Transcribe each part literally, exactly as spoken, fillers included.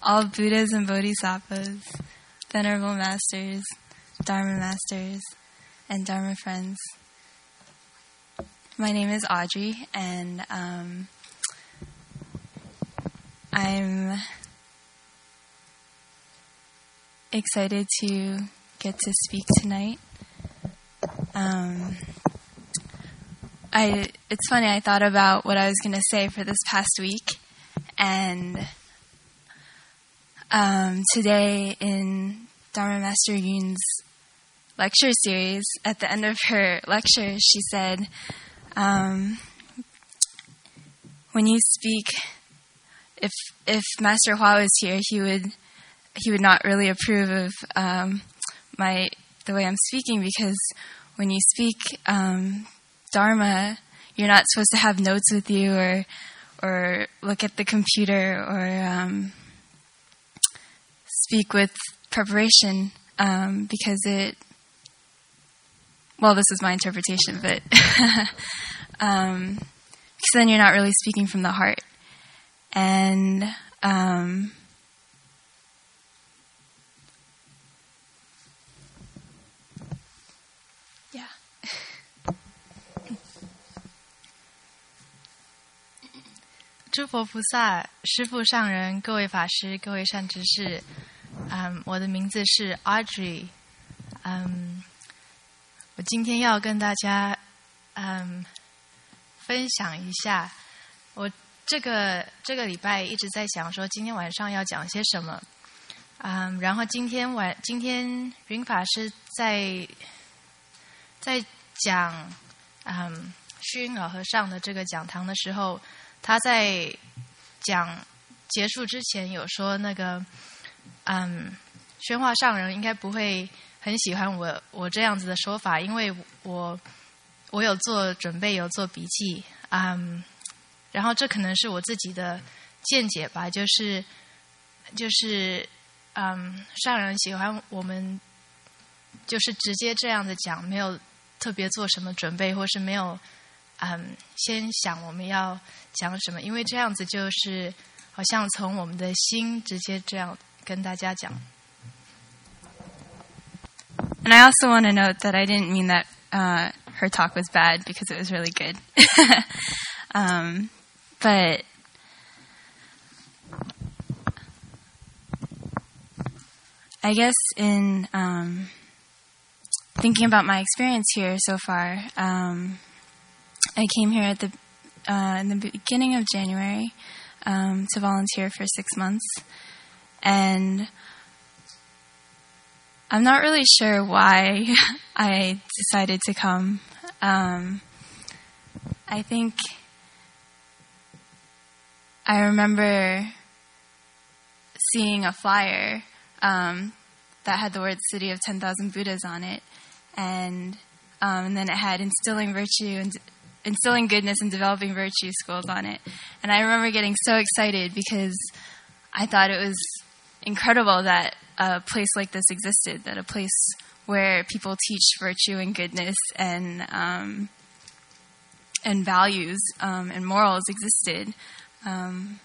all Buddhas and Bodhisattvas, Venerable Masters, Dharma Masters, and Dharma friends. My name is Audrey, and um, I'm excited to get to speak tonight. Um, I it's funny, I thought about what I was going to say for this past week, and um, today in Dharma Master Yoon's lecture series, at the end of her lecture, she said, um, when you speak, if if Master Hua was here, he would he would not really approve of um, my the way I'm speaking, because when you speak um, Dharma, you're not supposed to have notes with you or or look at the computer or um, speak with preparation, um, because it, well, this is my interpretation, but um, because then you're not really speaking from the heart. And um, yeah. 诸佛菩萨、师父上人、各位法师、各位善知识，嗯，我的名字是 Audrey， 嗯，我今天要跟大家嗯分享一下，我这个这个礼拜一直在想说今天晚上要讲些什么，嗯，然后今天晚今天云法师在在讲嗯虚云老和尚的这个讲堂的时候。他在讲结束之前有说那个，嗯，宣化上人应该不会很喜欢我我这样子的说法，因为我我有做准备，有做笔记，嗯，然后这可能是我自己的见解吧，就是就是嗯，上人喜欢我们就是直接这样的讲，没有特别做什么准备，或是没有。嗯，先想我们要讲什么，因为这样子就是好像从我们的心直接这样跟大家讲。 And I also want to note that I didn't mean that uh, her talk was bad, because it was really good. um, but I guess in um, thinking about my experience here so far, um, I came here at the uh, in the beginning of January um, to volunteer for six months, and I'm not really sure why I decided to come. Um, I think I remember seeing a flyer um, that had the words "City of ten thousand Buddhas" on it, and um, and then it had instilling virtue and instilling goodness and developing virtue schools on it. And I remember getting so excited because I thought it was incredible that a place like this existed, that a place where people teach virtue and goodness and um, and values um, and morals existed. Um,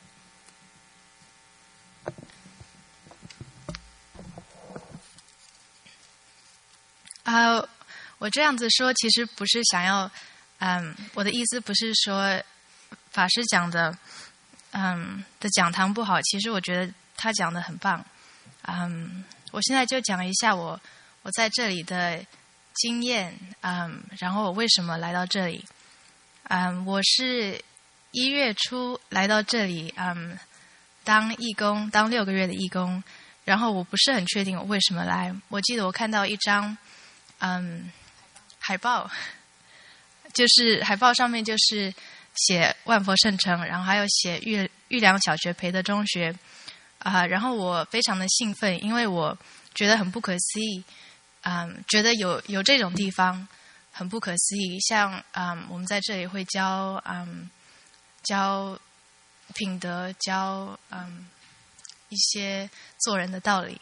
uh, 我这样子说其实不是想要嗯，我的意思不是说法师讲的，嗯的讲堂不好，其实我觉得他讲的很棒。嗯，我现在就讲一下我我在这里的经验，嗯，然后我为什么来到这里。嗯，我是一月初来到这里，嗯，当义工，当六个月的义工，然后我不是很确定我为什么来。我记得我看到一张嗯海报。就是海报上面就是写万佛圣城，然后还有写玉玉良小学培德中学，啊、呃，然后我非常的兴奋，因为我觉得很不可思议，嗯，觉得有有这种地方很不可思议，像嗯我们在这里会教嗯教品德，教嗯一些做人的道理。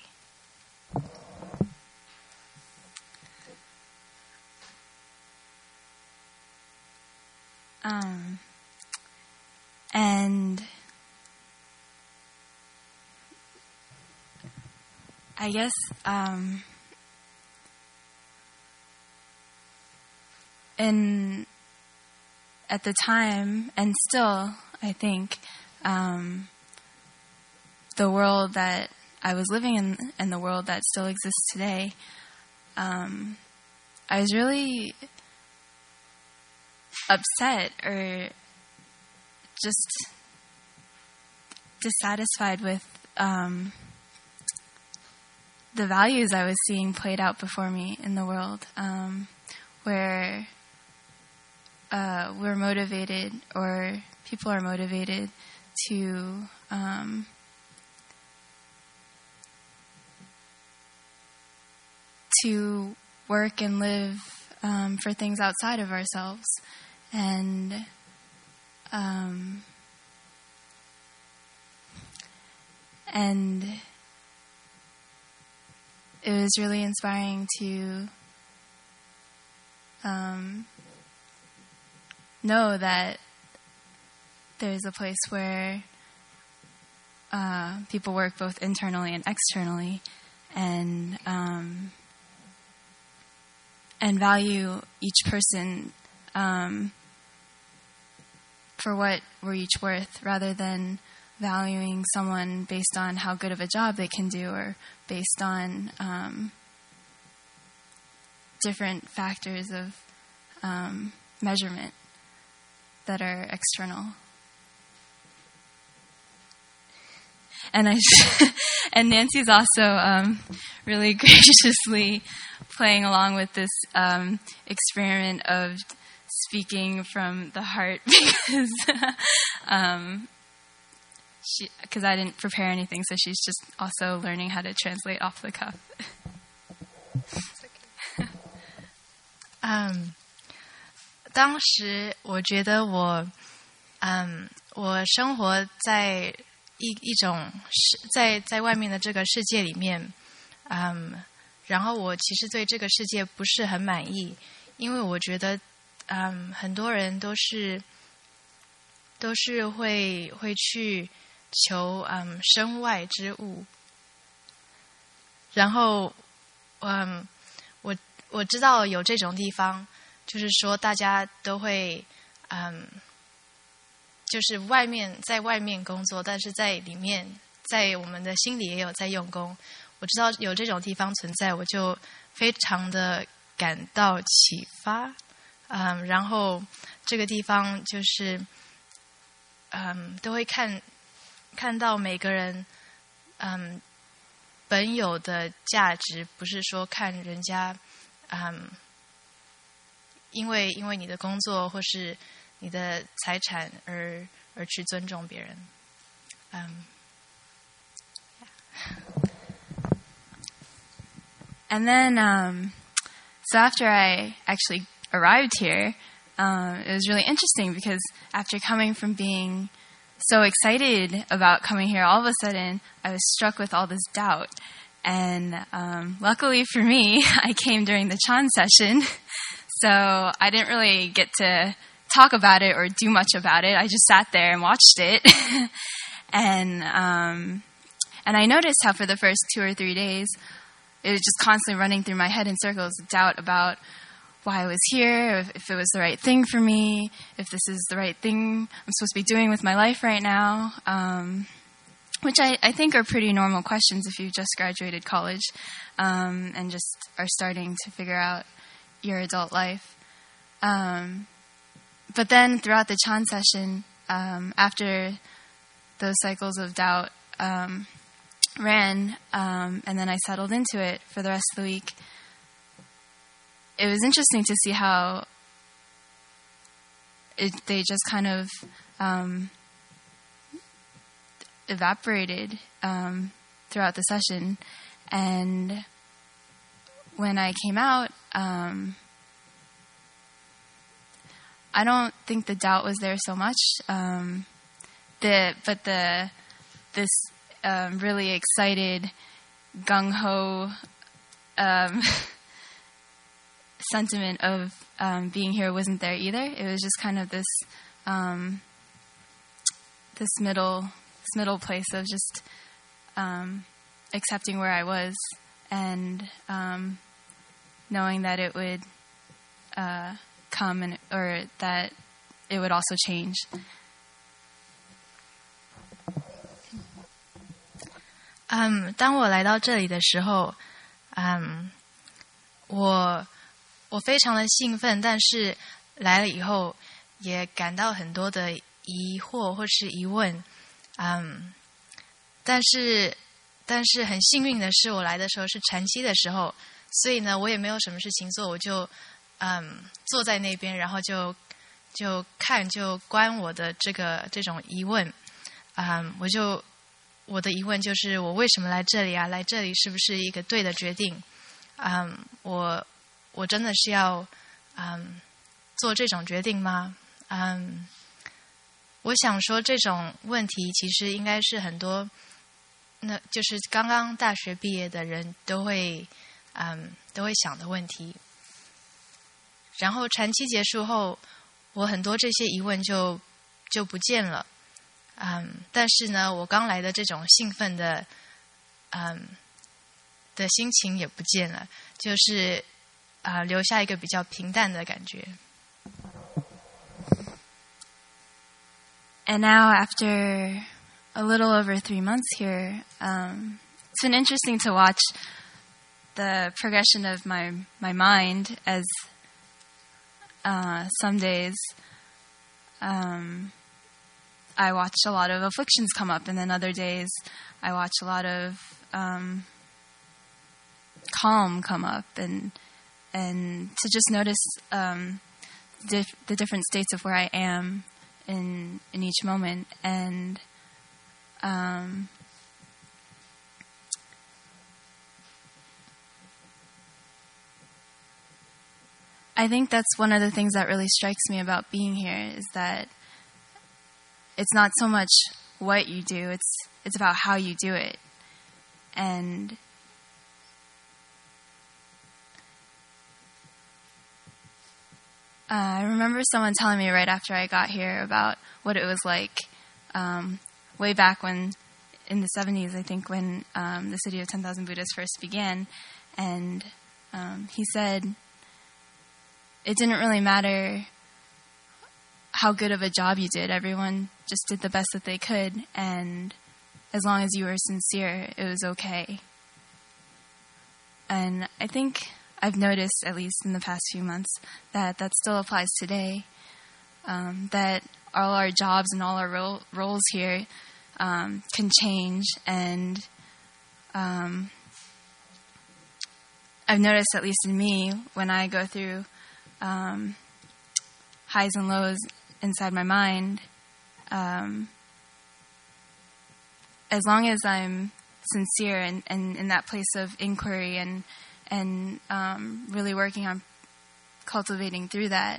Um, and I guess um, in at the time, and still, I think, um, the world that I was living in and the world that still exists today, um, I was really upset or just dissatisfied with um, the values I was seeing played out before me in the world, um, where uh, we're motivated, or people are motivated to um, to work and live um, for things outside of ourselves. And um, and it was really inspiring to um, know that there's a place where uh, people work both internally and externally, and um, and value each person um, for what we're each worth, rather than valuing someone based on how good of a job they can do, or based on um, different factors of um, measurement that are external. And I and Nancy's also um, really graciously playing along with this um, experiment of speaking from the heart, because um, she because I didn't prepare anything, so she's just also learning how to translate off the cuff. um, 当时我觉得我，嗯，我生活在一一种世在在外面的这个世界里面，嗯，然后我其实对这个世界不是很满意，因为我觉得，嗯，很多人都是都是会会去求嗯身外之物，然后，嗯，我我知道有这种地方，就是说大家都会，嗯。就是外面在外面工作，但是在里面，在我们的心里也有在用功。我知道有这种地方存在，我就非常的感到启发。嗯，然后这个地方就是，嗯，都会看看到每个人，嗯，本有的价值，不是说看人家，嗯，因为因为你的工作或是你的财产而而去尊重别人。Um, yeah. And then, um, so after I actually arrived here, um, it was really interesting because after coming from being so excited about coming here, all of a sudden I was struck with all this doubt. And um, luckily for me, I came during the Chan session, so I didn't really get to talk about it or do much about it. I just sat there and watched it. and um, and I noticed how for the first two or three days, it was just constantly running through my head in circles, doubt about why I was here, if, if it was the right thing for me, if this is the right thing I'm supposed to be doing with my life right now, um, which I, I think are pretty normal questions if you've just graduated college um, and just are starting to figure out your adult life. Um, But then throughout the Chan session, um, after those cycles of doubt um, ran, um, and then I settled into it for the rest of the week, it was interesting to see how it, they just kind of um, evaporated um, throughout the session. And when I came out, um, I don't think the doubt was there so much. Um, the but the this um, really excited, gung ho um, sentiment of um, being here wasn't there either. It was just kind of this um, this middle this middle place of just um, accepting where I was and um, knowing that it would uh, come and or that it would also change. 嗯，当我来到这里的时候，嗯，我我非常的兴奋，但是来了以后也感到很多的疑惑或是疑问，嗯，但是但是很幸运的是，我来的时候是禅期的时候，所以呢，我也没有什么事情做，我就嗯坐在那边，然后就就看就观我的这个这种疑问，嗯，我就。我的疑问就是我为什么来这里啊？来这里是不是一个对的决定？嗯，我我真的是要嗯做这种决定吗？嗯，我想说这种问题其实应该是很多，那就是刚刚大学毕业的人都会嗯都会想的问题。然后禅期结束后，我很多这些疑问就就不见了。嗯，但是呢，我刚来的这种兴奋的，嗯，的心情也不见了，就是啊、呃，留下一个比较平淡的感觉。 And now, after a little over three months here, um, it's been interesting to watch the progression of my my mind. As uh, some days. Um, I watch a lot of afflictions come up, and then other days I watch a lot of um, calm come up, and and to just notice um, dif- the different states of where I am in in each moment, and um, I think that's one of the things that really strikes me about being here is that it's not so much what you do, it's it's about how you do it. And uh, I remember someone telling me right after I got here about what it was like um, way back when, in the seventies, I think, when um, the City of ten thousand Buddhas first began. And um, he said it didn't really matter how good of a job you did. Everyone just did the best that they could, and as long as you were sincere, it was okay. And I think I've noticed, at least in the past few months, that that still applies today, um, that all our jobs and all our ro- roles here um, can change, and um, I've noticed, at least in me, when I go through um, highs and lows inside my mind, um, as long as I'm sincere and, and in that place of inquiry and and um, really working on cultivating through that,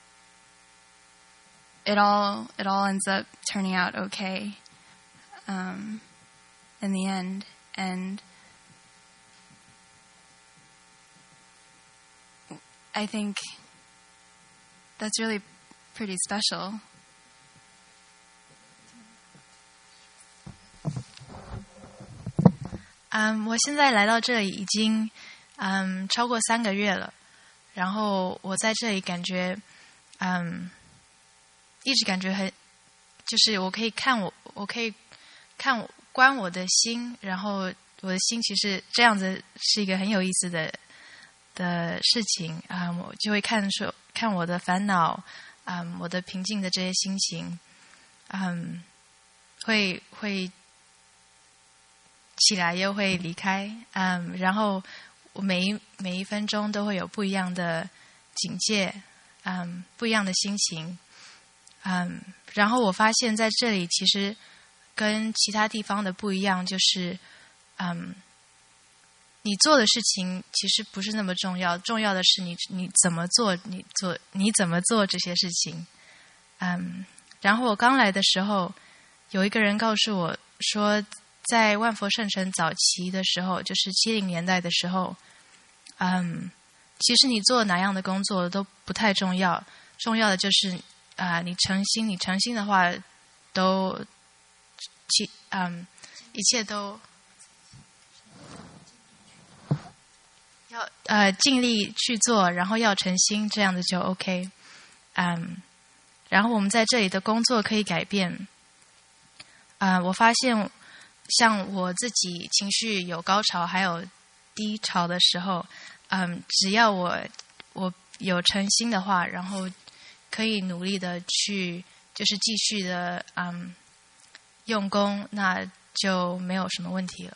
it all it all ends up turning out okay um, in the end. And I think that's really pretty special. Um, 我现在来到这里已经嗯超过三个月了，然后我在这里感觉嗯一直感觉很，就是我可以看我我可以看我观我的心，然后我的心其实这样子是一个很有意思的的事情啊、嗯，我就会看说看我的烦恼，嗯，我的平静的这些心情，嗯，会会起来又会离开，嗯，然后我每一每一分钟都会有不一样的警戒，嗯，不一样的心情，嗯，然后我发现在这里其实跟其他地方的不一样，就是嗯。你做的事情其实不是那么重要，重要的是你你怎么做，你做你怎么做这些事情。嗯，然后我刚来的时候，有一个人告诉我说，在万佛圣城早期的时候，就是七零年代的时候，嗯，其实你做哪样的工作都不太重要，重要的就是啊、呃，你诚心，你诚心的话，都其嗯，一切都。 要呃尽力去做，然后要诚心，这样子就 OK。嗯，然后我们在这里的工作可以改变。啊、呃，我发现像我自己情绪有高潮还有低潮的时候，嗯，只要我我有诚心的话，然后可以努力的去，就是继续的嗯用功，那就没有什么问题了。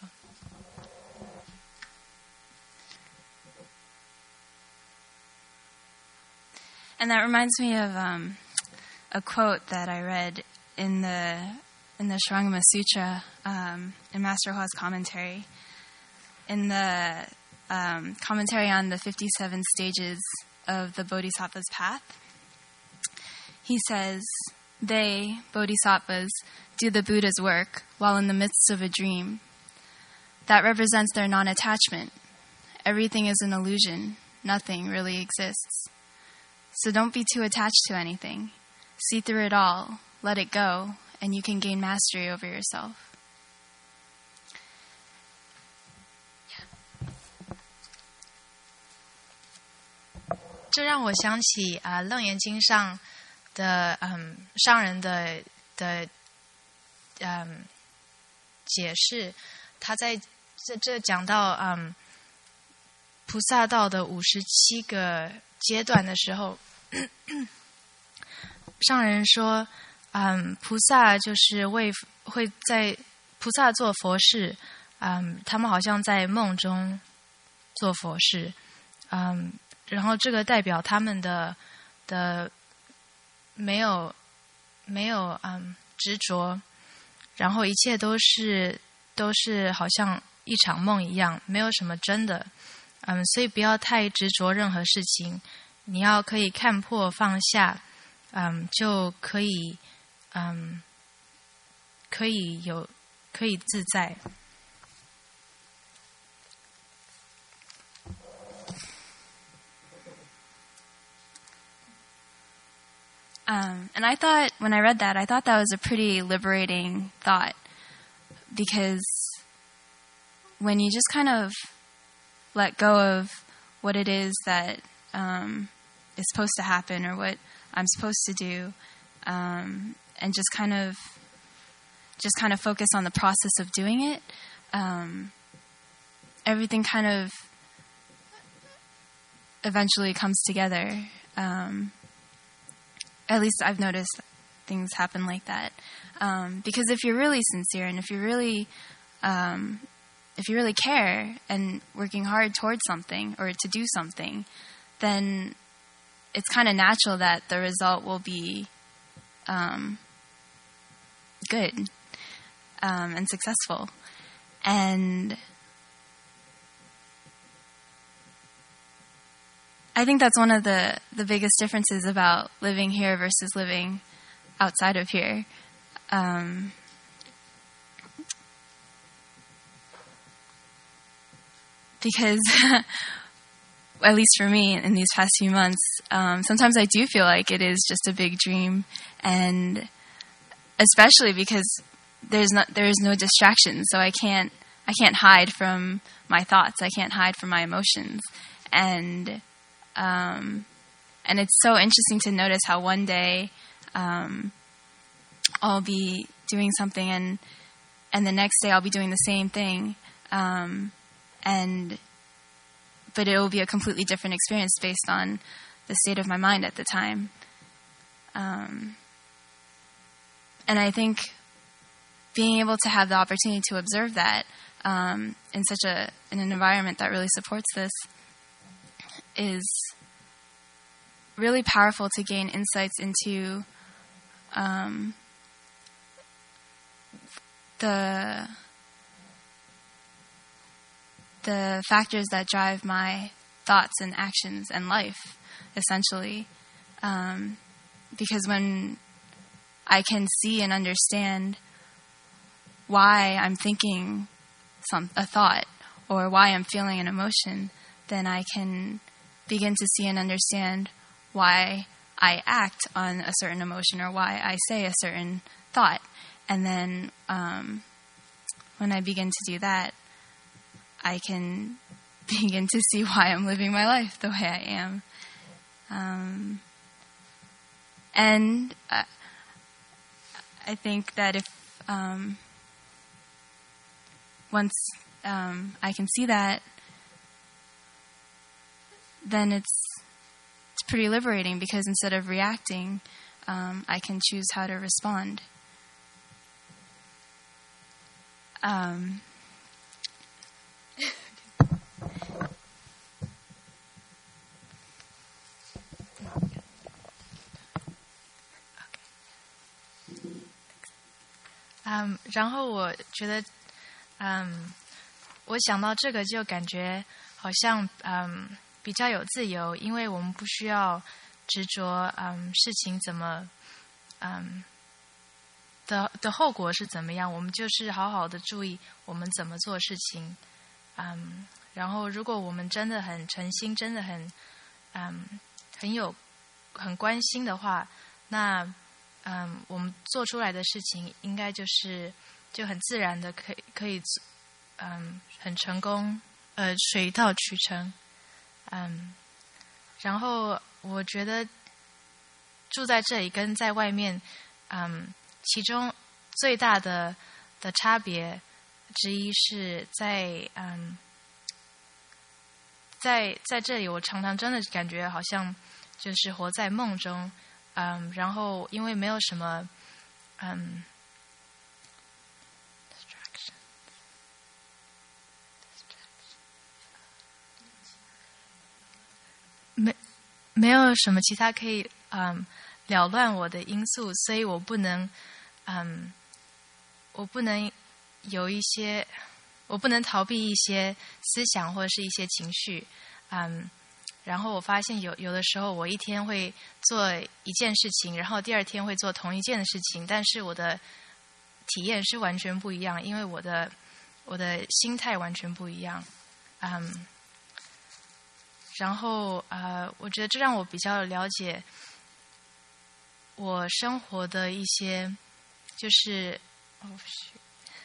And that reminds me of um, a quote that I read in the in the Shurangama Sutra um, in Master Hua's commentary. In the um, commentary on the fifty-seven stages of the Bodhisattva's path, he says, "They, Bodhisattvas, do the Buddha's work while in the midst of a dream. That represents their non-attachment. Everything is an illusion. Nothing really exists. So don't be too attached to anything. See through it all, let it go, and you can gain mastery over yourself." 这让我想起啊，《楞严经》上的嗯上人的的嗯解释，他在这这讲到嗯菩萨道的五十七个阶段的时候，上人说，嗯，菩萨就是为会在菩萨做佛事，嗯，他们好像在梦中做佛事，嗯，然后这个代表他们的的没有没有嗯执着，然后一切都是都是好像一场梦一样，没有什么真的。嗯，所以不要太执着任何事情，你要可以看破放下，嗯，就可以，嗯，可以有可以自在。 Um, and I thought, when I read that, I thought that was a pretty liberating thought, because when you just kind of let go of what it is that um, is supposed to happen or what I'm supposed to do, um, and just kind of just kind of focus on the process of doing it, um, everything kind of eventually comes together. Um, at least I've noticed things happen like that. Um, because if you're really sincere and if you're really um, if you really care and working hard towards something or to do something, then it's kind of natural that the result will be um, good um, and successful. And I think that's one of the, the biggest differences about living here versus living outside of here. Um, because, at least for me, in these past few months, um, sometimes I do feel like it is just a big dream, and especially because there's not there's no distraction, so I can't I can't hide from my thoughts. I can't hide from my emotions, and um, and it's so interesting to notice how one day um, I'll be doing something, and and the next day I'll be doing the same thing. Um, And, but it will be a completely different experience based on the state of my mind at the time. Um, and I think being able to have the opportunity to observe that um, in such a in an environment that really supports this is really powerful to gain insights into um, the the factors that drive my thoughts and actions and life, essentially. Um, because when I can see and understand why I'm thinking some a thought or why I'm feeling an emotion, then I can begin to see and understand why I act on a certain emotion or why I say a certain thought. And then um, when I begin to do that, I can begin to see why I'm living my life the way I am. Um, and I, I think that if um, once um, I can see that, then it's it's pretty liberating, because instead of reacting, um, I can choose how to respond. Um, 嗯，然后我觉得，嗯，我想到这个就感觉好像嗯比较有自由，因为我们不需要执着嗯事情怎么嗯的的后果是怎么样，我们就是好好的注意我们怎么做事情，嗯，然后如果我们真的很诚心，真的很嗯很有很关心的话，那嗯，我们做出来的事情应该就是就很自然的可以可以，嗯，很成功，呃，水到渠成，嗯，然后我觉得住在这里跟在外面，嗯，其中最大的的差别之一是在嗯，在在这里我常常真的感觉好像就是活在梦中。嗯，然后因为没有什么，嗯，没没有什么其他可以嗯扰乱我的因素，所以我不能，嗯，我不能有一些，我不能逃避一些思想或者是一些情绪，嗯。然后我发现有有的时候我一天会做一件事情，然后第二天会做同一件的事情，但是我的体验是完全不一样，因为我的我的心态完全不一样，嗯，然后呃，我觉得这让我比较了解我生活的一些，就是哦是，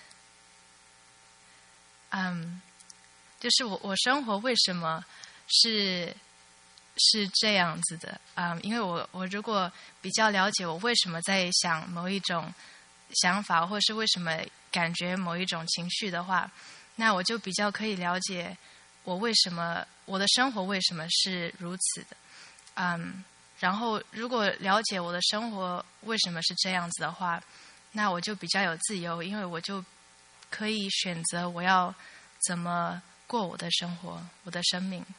嗯，就是我我生活为什么是。是这样子的，嗯，因为我我如果比较了解我为什么在想某一种想法，或是为什么感觉某一种情绪的话，那我就比较可以了解我为什么我的生活为什么是如此的，嗯，然后如果了解我的生活为什么是这样子的话，那我就比较有自由，因为我就可以选择我要怎么过我的生活，我的生命。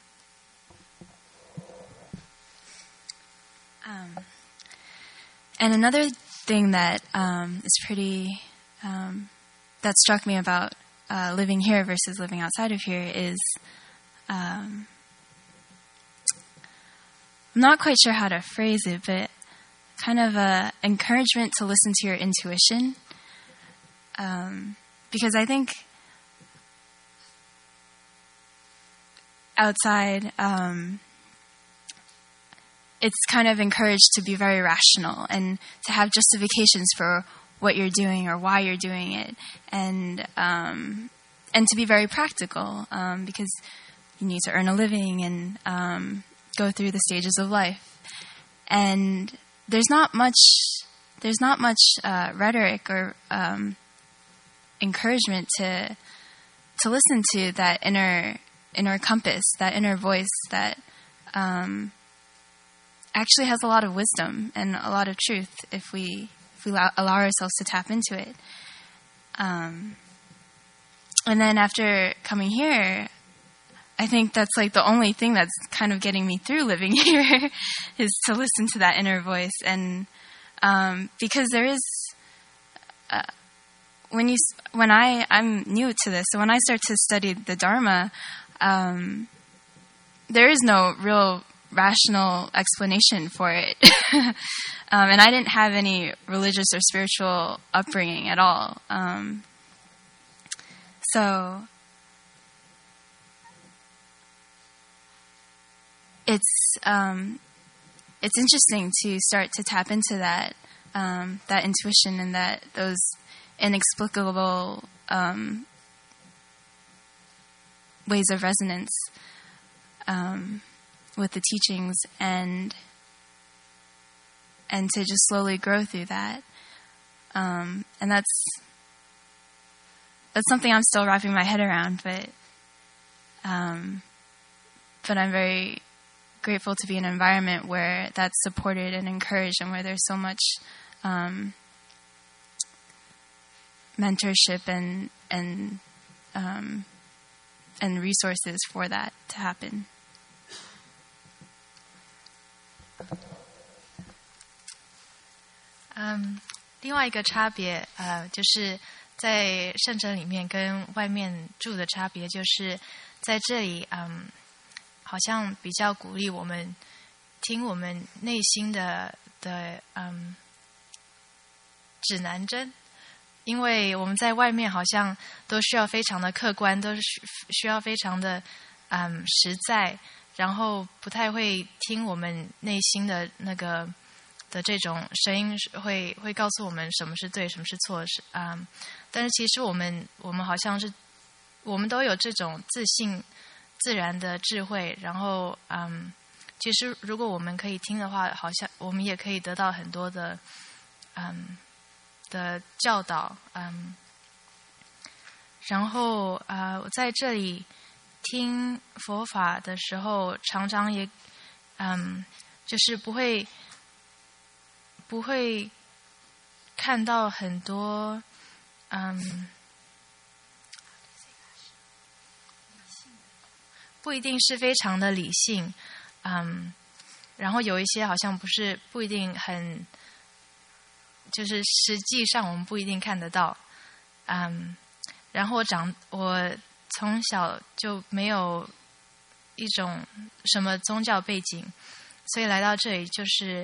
Um, and another thing that um, is pretty, um, that struck me about uh, living here versus living outside of here is, um, I'm not quite sure how to phrase it, but kind of a encouragement to listen to your intuition. Um, because I think outside, um, it's kind of encouraged to be very rational and to have justifications for what you're doing or why you're doing it, and um, and to be very practical, um, because you need to earn a living and um, go through the stages of life. And there's not much there's not much uh, rhetoric or um, encouragement to to listen to that inner inner compass, that inner voice that. Um, actually has a lot of wisdom and a lot of truth if we if we allow, allow ourselves to tap into it. Um, and then after coming here, I think that's like the only thing that's kind of getting me through living here is to listen to that inner voice. And um, because there is uh, when you when I I'm new to this, so when I start to study the Dharma, um, there is no real rational explanation for it. um, and I didn't have any religious or spiritual upbringing at all. Um, so it's um, it's interesting to start to tap into that um, that intuition and that those inexplicable um, ways of resonance um, with the teachings, and and to just slowly grow through that. Um, and that's that's something I'm still wrapping my head around, but um, but I'm very grateful to be in an environment where that's supported and encouraged, and where there's so much um, mentorship and and um, and resources for that to happen. 嗯，另外一个差别，呃，就是在圣城里面跟外面住的差别，就是在这里，嗯，好像比较鼓励我们听我们内心的的嗯指南针，因为我们在外面好像都需要非常的客观，都是需要非常的嗯实在，然后不太会听我们内心的那个的这种声音，会会告诉我们什么是对，什么是错，是啊、嗯。但是其实我们我们好像是我们都有这种自信、自然的智慧，然后嗯，其实如果我们可以听的话，好像我们也可以得到很多的嗯的教导，嗯。然后啊、呃，我在这里听佛法的时候，常常也嗯，就是不会。不会看到很多，嗯，不一定是非常的理性，嗯，然后有一些好像不是不一定很，就是实际上我们不一定看得到，嗯，然后我长我从小就没有一种什么宗教背景，所以来到这里就是。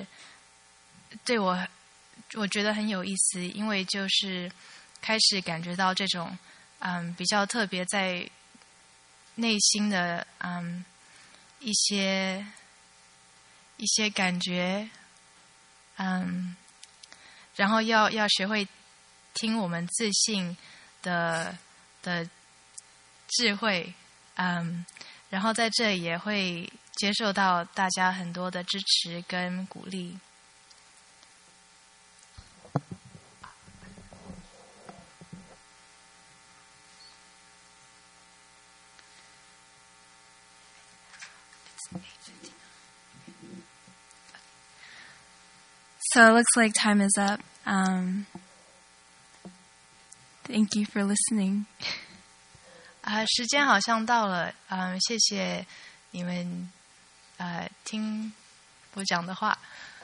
对我，我觉得很有意思，因为就是开始感觉到这种嗯比较特别在内心的嗯一些一些感觉，嗯，然后要要学会听我们自信的的智慧，嗯，然后在这里也会接受到大家很多的支持跟鼓励。 So it looks like time is up. Um, thank you for listening. 啊、呃，时间好像到了，嗯、呃，谢谢你们，呃，听我讲的话。